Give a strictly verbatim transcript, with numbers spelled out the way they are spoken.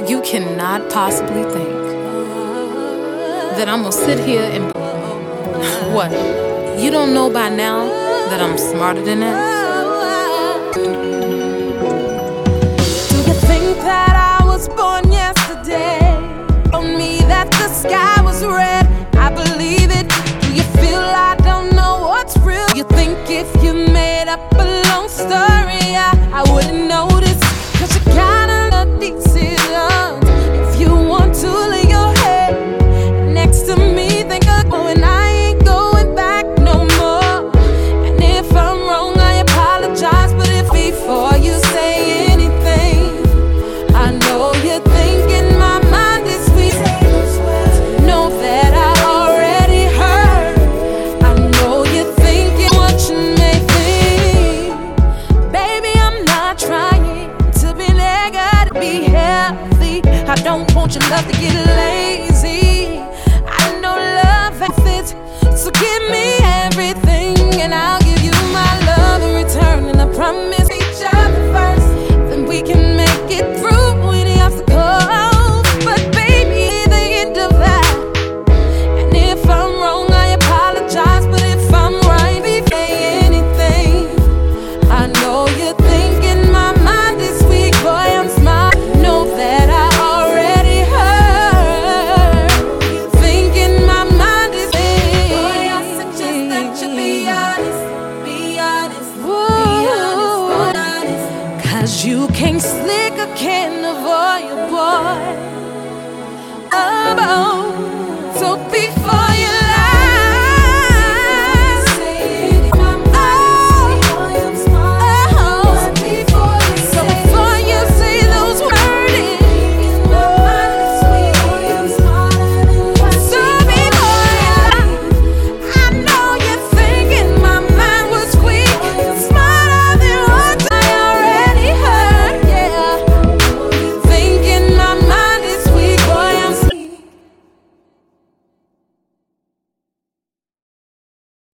You cannot possibly think that I'm gonna sit here and what? You don't know by now that I'm smarter than that? Do you think that I was born yesterday? Told me that the sky was red, I believe it. Do you feel I don't know what's real? You think if you made up a long story, I, I wouldn't notice? Cause you kinda got decisions. If you want to lay your head next to me, think of going, I ain't going back no more. And if I'm wrong, I apologize. But if before you say anything, I know you're thinking my mind is weak. Know that I already heard. I know you're thinking what you may think. Baby, I'm not trying to be negative, be healthy. I don't want your love to get lazy. I know love fits, so give me everything and I'll give you my love in return. And I promise each other first, then we can make it through any obstacle. But baby, the end of that. And if I'm wrong, I apologize. But if I'm right, be say anything. I know you're thinking my mind is weak, boy, I'm smart. Know that I already heard. Thinking my mind is weak. Boy, I suggest that you be honest, be honest, be honest, be honest. Cause you can't slick or can't avoid your boy. Oh, so before you